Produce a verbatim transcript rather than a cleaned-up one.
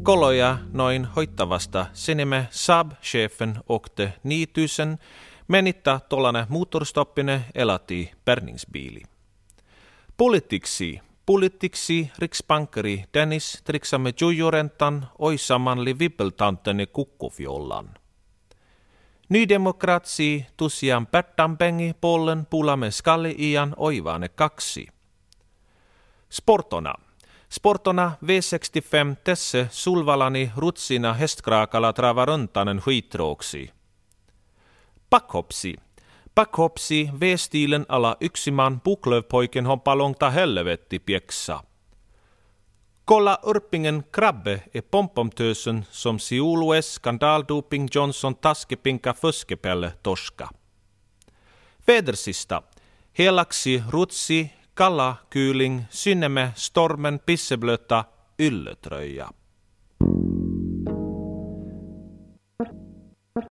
Koloja noin hoittavasta sinime Saab-chefen åkte nitusen, menitta tollane motorstoppine elati bärgningsbiili. Politiksi, politiksi riksbankeri Dennis triksamme jujurentan oisamanli vippeltantene kukkufjollan. Nydemokratsi tusian pärtampengi pollen pulamme skalli ian oivaane kaksi. Sportona. Sportona V sextiofem tässä sulvalani rutsina hästkraakala travaruntanen skitrooksi. Backhopsi. Backhopsi V-stilen ala yksiman buklövpoiken hoppalongta helvetti pieksa. Kolla Urpingen krabbe e pompomtösen som siulues skandaldoping Johnson taskepinka fuskepelle torska. Vädersista. Helaksi rutsi, kalla, kyyling, synneme, stormen, pisseblöta, ylletröja.